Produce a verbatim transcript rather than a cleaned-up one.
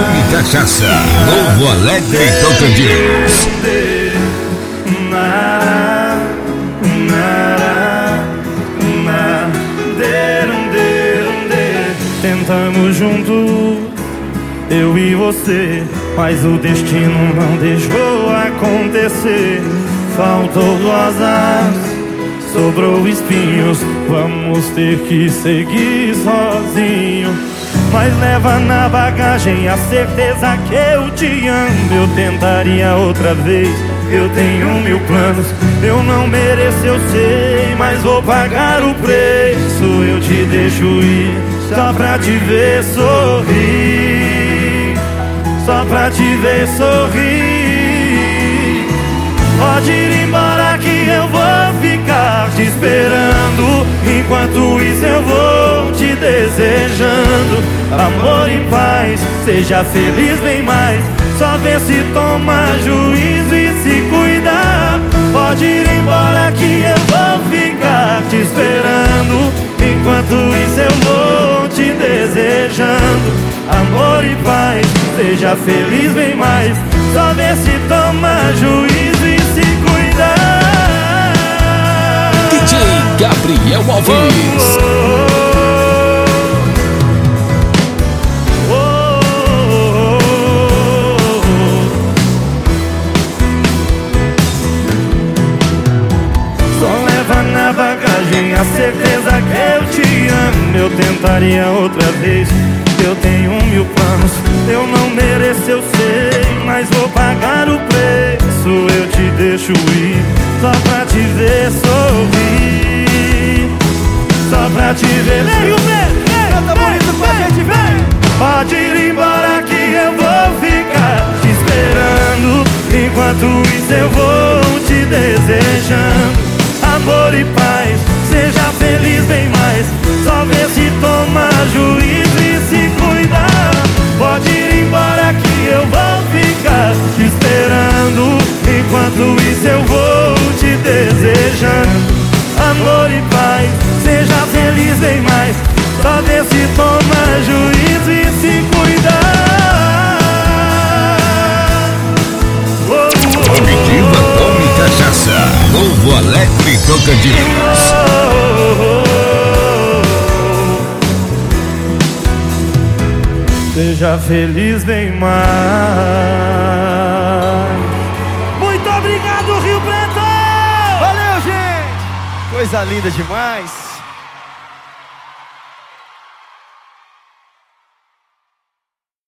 Come Cachaça, Novo Alegre Tocantins. Tentamos juntos, eu e você, mas o destino não deixou acontecer. Faltou rosas, sobrou espinhos, vamos ter que seguir sozinho. Mas leva na bagagem a certeza que eu te amo. Eu tentaria outra vez, eu tenho mil planos. Eu não mereço, eu sei, mas vou pagar o preço. Eu te deixo ir, só pra te ver sorrir, só pra te ver sorrir. Pode ir embora que eu vou ficar te esperando. Enquanto isso eu vou te desejando amor e paz, seja feliz bem mais. Só vê se toma juízo e se cuidar. Pode ir embora que eu vou ficar te esperando. Enquanto isso eu vou te desejando amor e paz, seja feliz bem mais. Só vê se toma juízo e se cuidar. D J Gabriel Alves. Oh, oh, oh, oh, oh. Só leva na bagagem a certeza que eu te amo. Eu tentaria outra vez, eu tenho mil planos. Eu não mereço, eu sei, mas vou pagar o preço. Eu te deixo ir, só pra te ver sorrir, só pra te ver. Vem, vem, canta bonito com a gente, vem. Pode ir embora que eu vou ficar te esperando. Enquanto isso eu vou te desejando amor e paz, seja feliz bem mais. Só vê se toma juízo e se cuidar. Pode ir embora que eu vou ficar te esperando. Enquanto isso eu vou te desejando amor e paz, seja feliz bem mais. Só vê se toma juízo e se cuidar. Oh, oh, Comitiva Come Cachaça, Novo Alegre Tocantins. Seja feliz bem mais. Muito obrigado, Rio Preto! Valeu, gente! Coisa linda demais!